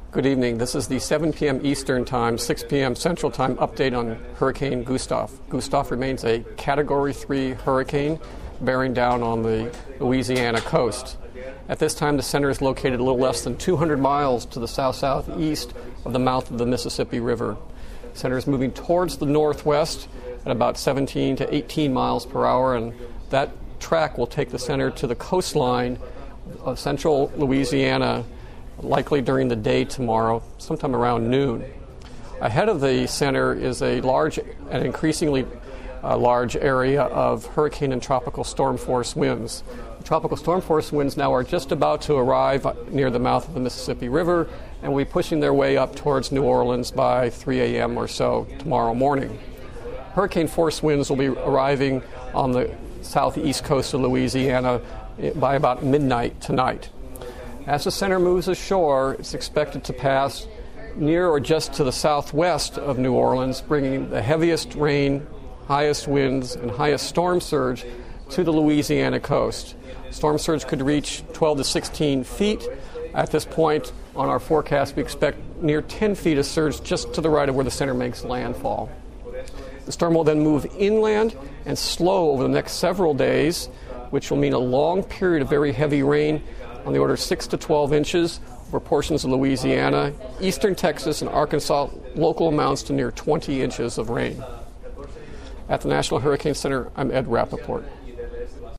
Good evening. This is the 7 p.m. Eastern Time, 6 p.m. Central Time update on Hurricane Gustav. Gustav remains a Category 3 hurricane bearing down on the Louisiana coast. At this time, the center is located a little less than 200 miles to the south-southeast of the mouth of the Mississippi River. The center is moving towards the northwest at about 17 to 18 miles per hour, and that track will take the center to the coastline of central Louisiana, likely during the day tomorrow, sometime around noon. Ahead of the center is a large and increasingly large area of hurricane and tropical storm force winds. The tropical storm force winds now are just about to arrive near the mouth of the Mississippi River and will be pushing their way up towards New Orleans by 3 a.m. or so tomorrow morning. Hurricane force winds will be arriving on the southeast coast of Louisiana by about midnight tonight. As the center moves ashore, it's expected to pass near or just to the southwest of New Orleans, bringing the heaviest rain, highest winds, and highest storm surge to the Louisiana coast. Storm surge could reach 12 to 16 feet. At this point on our forecast, we expect near 10 feet of surge just to the right of where the center makes landfall. The storm will then move inland and slow over the next several days, which will mean a long period of very heavy rain on the order of 6 to 12 inches over portions of Louisiana, eastern Texas, and Arkansas, local amounts to near 20 inches of rain. At the National Hurricane Center, I'm Ed Rappaport.